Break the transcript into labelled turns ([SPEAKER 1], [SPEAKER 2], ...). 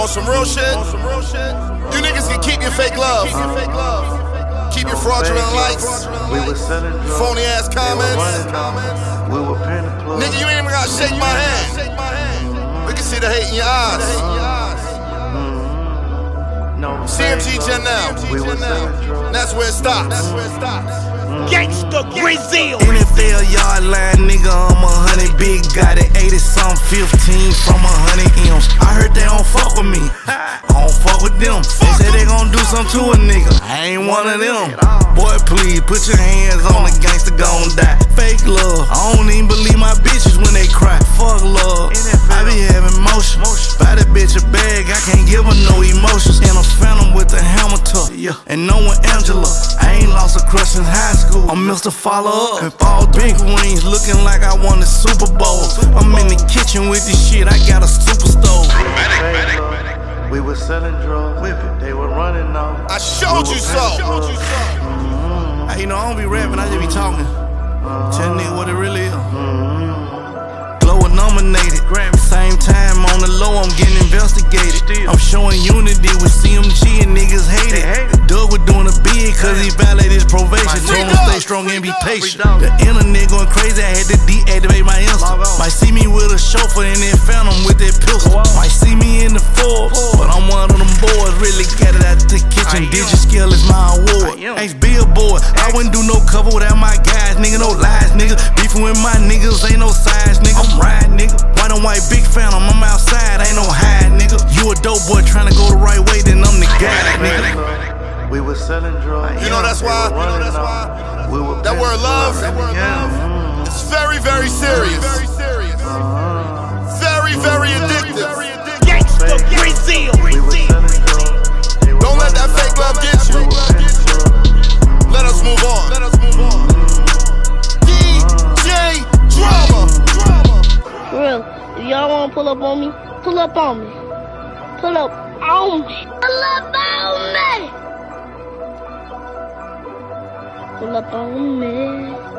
[SPEAKER 1] some real shit, you niggas can keep your fake love. Keep your fraudulent likes, phony ass comments. Nigga, you ain't even gotta shake my hand. We can see the hate in your eyes. CMG Gen now. That's where it stops.
[SPEAKER 2] Gangsta Brazil.
[SPEAKER 3] NFL yard line, nigga, I'm 100 big, got it 80 something 15 from 100 M's. I heard they don't fuck with me, I don't fuck with them. They say they gon' do something to a nigga, I ain't one of them. Boy, please put your hands on the gangster gon' die. Fake love, I don't even believe my bitches when they cry. Fuck love, I be having motion. Buy that bitch a bag, I can't give her no emotions. And a phantom with a hammer tuck, and knowing Angela, I ain't lost a crush since high school. I'm Mr. Follow Up, and all big wings looking like I won the Super Bowl. I'm in the kitchen with this shit, I got a super stove.
[SPEAKER 4] We were selling drugs, they were running off.
[SPEAKER 1] I showed you so.
[SPEAKER 3] You know, I don't be rapping, I just be talking. Tell nigga what it really is. Glow nominated, same time on the low, I'm getting investigated. I'm showing unity with CMG and niggas hate it. Doug was doing a bid cause he violated his probation. Told him stay strong and be patient. The internet going crazy, I had to deactivate my Insta. Might see me with a chauffeur and then Phantom with that pistol. Might see me in the Forbes, but I'm one of them boys. Really got it out the kitchen. DigiScale is my award. Ace Billboard, I wouldn't do no cover without my guys. Nigga, no lies, nigga. Beefing with my niggas, ain't no size, nigga. I'm riding, nigga. White on white, big Phantom, I'm outside, ain't no hide, nigga. You a dope boy trying to go the right way, then I'm the guy, nigga.
[SPEAKER 4] We were selling drugs.
[SPEAKER 1] You know that's why? That word love, it's very, very serious. Very, very addictive.
[SPEAKER 2] Gangsta Brazil.
[SPEAKER 1] Don't let that fake love get you. Let us move on. DJ Drama.
[SPEAKER 5] For real, if y'all wanna pull up on me, pull up on me. Pull up on me. Pull up on me. Pull up on me.